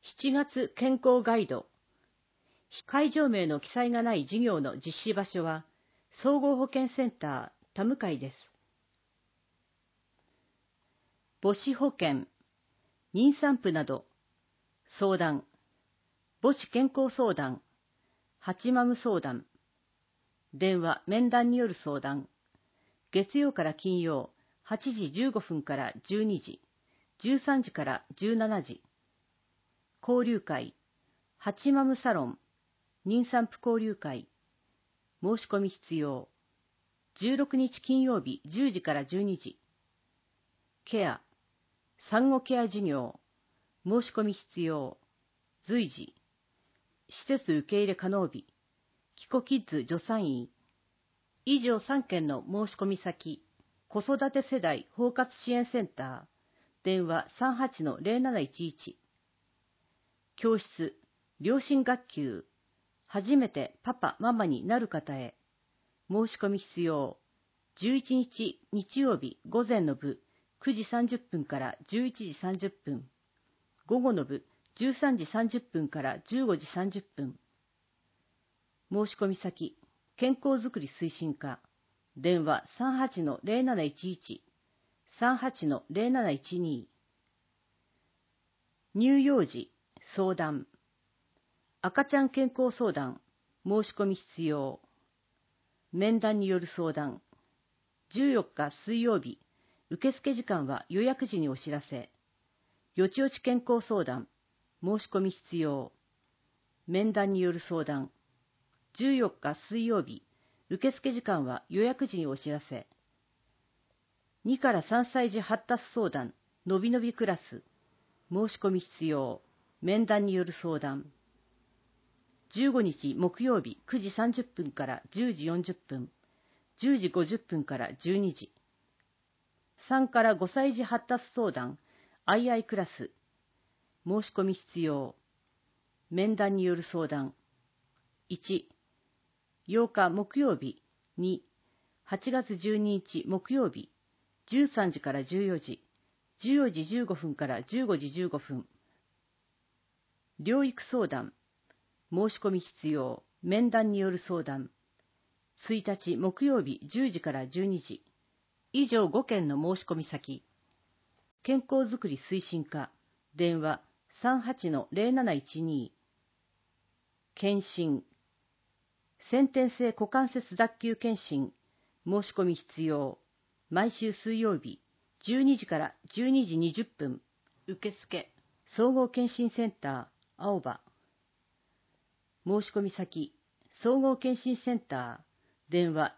7月健康ガイド。会場名の記載がない事業の実施場所は、総合保健センター田向です。母子保健、妊産婦など、相談、母子健康相談、ハチマム相談、電話、面談による相談、月曜から金曜、8時15分から12時、13時から17時、交流会、ハチマムサロン、妊産婦交流会、申し込み必要。16日金曜日10時から12時、ケア、産後ケア事業、申し込み必要。随時、施設受け入れ可能日、キコキッズ助産院。以上3件の申し込み先、子育て世代包括支援センター、電話 38-0711。教室、両親学級、初めてパパ・ママになる方へ、申し込み必要。11日日曜日午前の部9時30分から11時30分、午後の部13時30分から15時30分。申し込み先、健康づくり推進課、電話 38-0711、38-0712。乳幼児、相談、赤ちゃん健康相談、申し込み必要。面談による相談、14日水曜日、受付時間は予約時にお知らせ。よちよち健康相談、申し込み必要。面談による相談、14日水曜日、受付時間は予約時にお知らせ。2から3歳児発達相談、のびのびクラス、申し込み必要。面談による相談。15日木曜日9時30分から10時40分、10時50分から12時。3から5歳児発達相談、アイアイクラス、申し込み必要。面談による相談。1、8日木曜日。2、8月12日木曜日、13時から14時、14時15分から15時15分。療育相談、申し込み必要。面談による相談。1日木曜日10時から12時。以上5件の申し込み先。健康づくり推進課、電話 38-0712。検診。先天性股関節脱臼検診、申し込み必要。毎週水曜日、12時から12時20分。受付。総合検診センター、青葉。申し込み先、総合検診センター、電話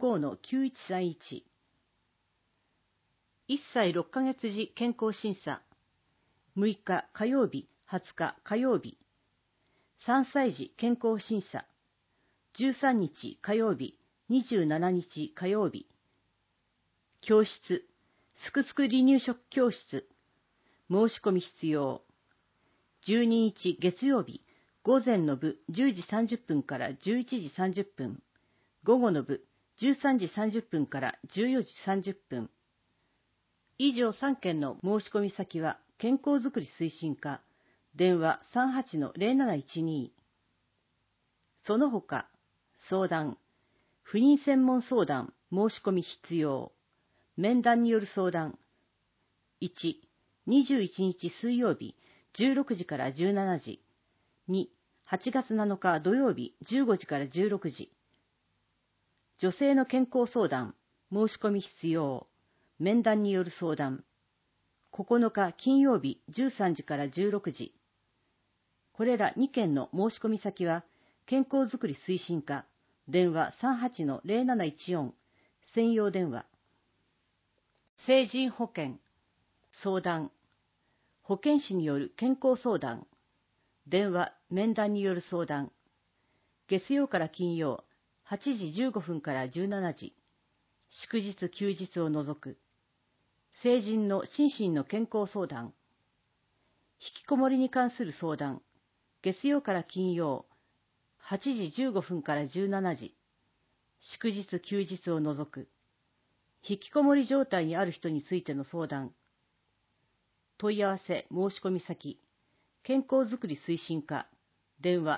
45-9131。1歳6ヶ月時健康審査、6日火曜日、20日火曜日。3歳児健康審査、13日火曜日、27日火曜日。教室、すくすく離乳食教室、申し込み必要。12日月曜日、午前の部10時30分から11時30分、午後の部13時30分から14時30分。以上3件の申し込み先は健康づくり推進課、電話 38-0712。その他、相談、不妊専門相談、申し込み必要。面談による相談。1、21日水曜日、16時から17時。2、8月7日土曜日、15時から16時。女性の健康相談、申し込み必要。面談による相談。9日金曜日、13時から16時。これら2件の申し込み先は、健康づくり推進課、電話 38-0714、専用電話。成人保険、相談、保健師による健康相談、電話、面談による相談。月曜から金曜、8時15分から17時。祝日休日を除く。成人の心身の健康相談。引きこもりに関する相談。月曜から金曜、8時15分から17時。祝日休日を除く。引きこもり状態にある人についての相談。問い合わせ申し込み先。 健康づくり推進課、電話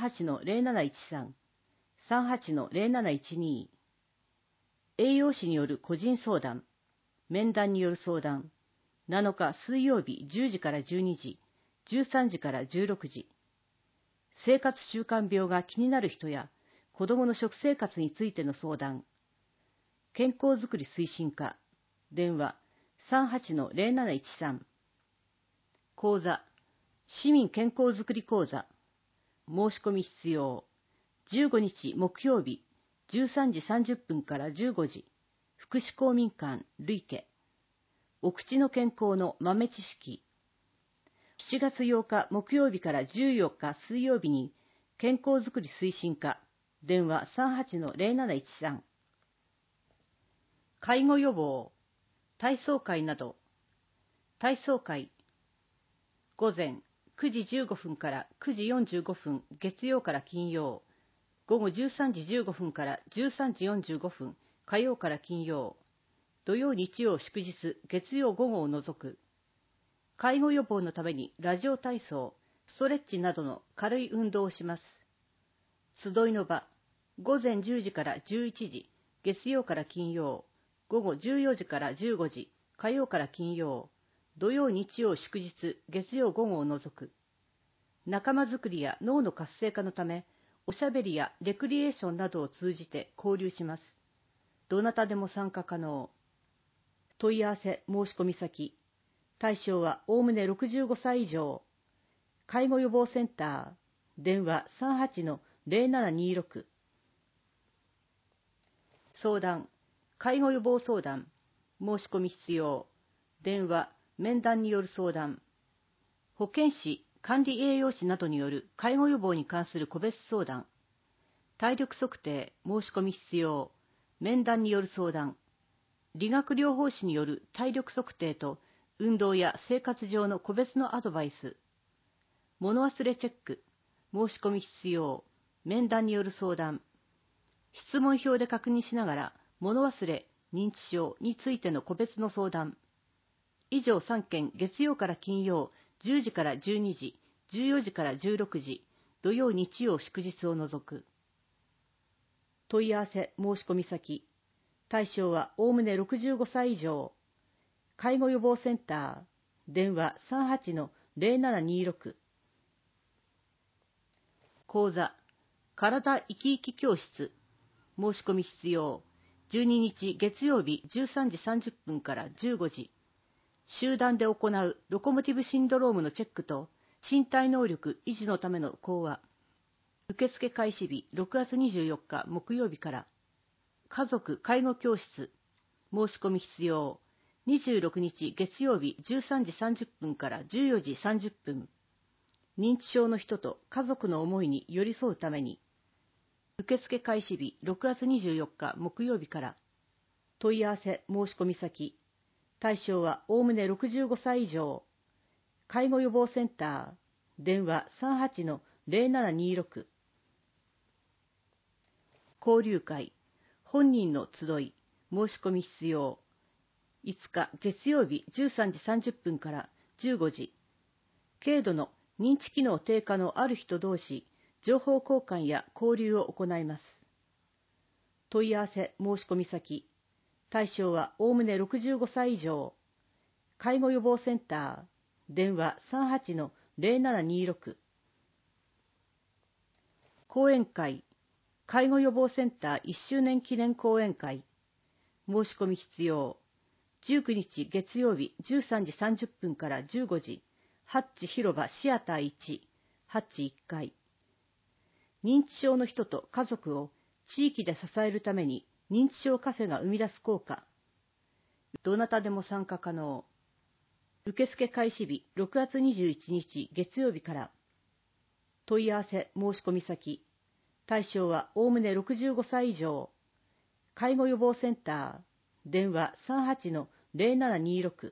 38-0713、38-0712。栄養士による個人相談、面談による相談、7日水曜日10時から12時、13時から16時。生活習慣病が気になる人や、子どもの食生活についての相談。健康づくり推進課、電話 38-0713。講座、市民健康づくり講座。申し込み必要。15日木曜日、13時30分から15時。福祉公民館、累計。お口の健康の豆知識。7月8日木曜日から14日水曜日に、健康づくり推進課、電話 38-0713。介護予防、体操会など。体操会、午前9時15分から9時45分月曜から金曜、午後13時15分から13時45分火曜から金曜、土曜日曜祝日月曜午後を除く。介護予防のためにラジオ体操、ストレッチなどの軽い運動をします。集いの場、午前10時から11時月曜から金曜、午後14時から15時火曜から金曜、土曜日曜祝日月曜午後を除く。仲間づくりや脳の活性化のため、おしゃべりやレクリエーションなどを通じて交流します。どなたでも参加可能。問い合わせ申し込み先。対象はおおむね65歳以上。介護予防センター。電話 38-0726。相談。介護予防相談。申し込み必要。電話、面談による相談。保健師、管理栄養士などによる介護予防に関する個別相談。体力測定、申し込み必要。面談による相談。理学療法士による体力測定と運動や生活上の個別のアドバイス。物忘れチェック、申し込み必要。面談による相談。質問票で確認しながら物忘れ、認知症についての個別の相談。以上3件月曜から金曜、10時から12時、14時から16時、土曜日曜祝日を除く。問い合わせ申し込み先。対象はおおむね65歳以上。介護予防センター。電話 38-0726。講座、体生き生き教室。申し込み必要。12日月曜日13時30分から15時。集団で行うロコモティブシンドロームのチェックと身体能力維持のための講話。受付開始日6月24日木曜日から。家族介護教室。申し込み必要。26日月曜日13時30分から14時30分。認知症の人と家族の思いに寄り添うために。受付開始日6月24日木曜日から。問い合わせ申し込み先。対象はおおむね65歳以上。介護予防センター。電話 38-0726。交流会。本人の集い。申し込み必要。5日月曜日13時30分から15時。軽度の認知機能低下のある人同士、情報交換や交流を行います。問い合わせ申し込み先。対象はおおむね65歳以上。介護予防センター。電話 38-0726。講演会。介護予防センター1周年記念講演会。申し込み必要。19日月曜日13時30分から15時。ハッチ広場シアター1、ハッチ1階。認知症の人と家族を地域で支えるために認知症カフェが生み出す効果。どなたでも参加可能。受付開始日6月21日月曜日から。問い合わせ申し込み先。対象はおおむね65歳以上。介護予防センター。電話 38-0726。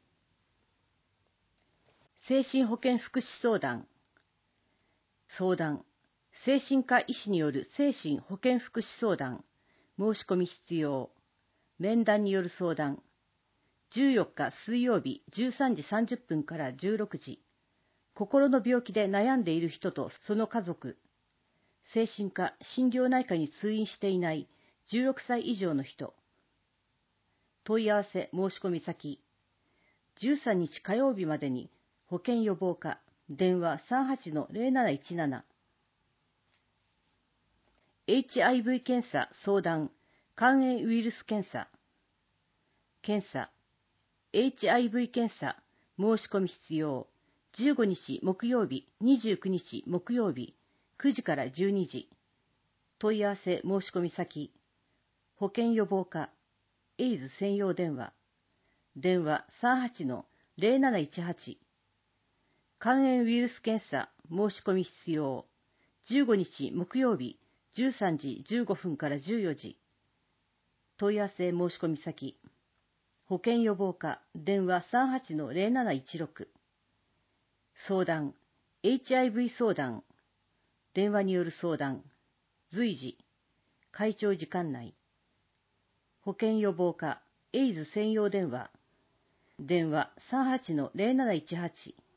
精神保健福祉相談。相談。精神科医師による精神保健福祉相談。申し込み必要。面談による相談。14日水曜日13時30分から16時。 心の病気で悩んでいる人とその家族、精神科・心療内科に通院していない16歳以上の人。問い合わせ申し込み先、13日火曜日までに保健予防課、電話 38-0717。HIV 検査相談、肝炎ウイルス検査。検査、HIV 検査申し込み必要。15日木曜日、29日木曜日、9時から12時。問い合わせ申し込み先、保健予防課、エイズ専用電話。電話 38-0718。肝炎ウイルス検査申し込み必要。15日木曜日、13時15分から14時。問い合わせ申し込み先、保健予防課、電話 38-0716。相談、HIV 相談、電話による相談、随時、会長時間内。保健予防課、エイズ専用電話、電話 38-0718。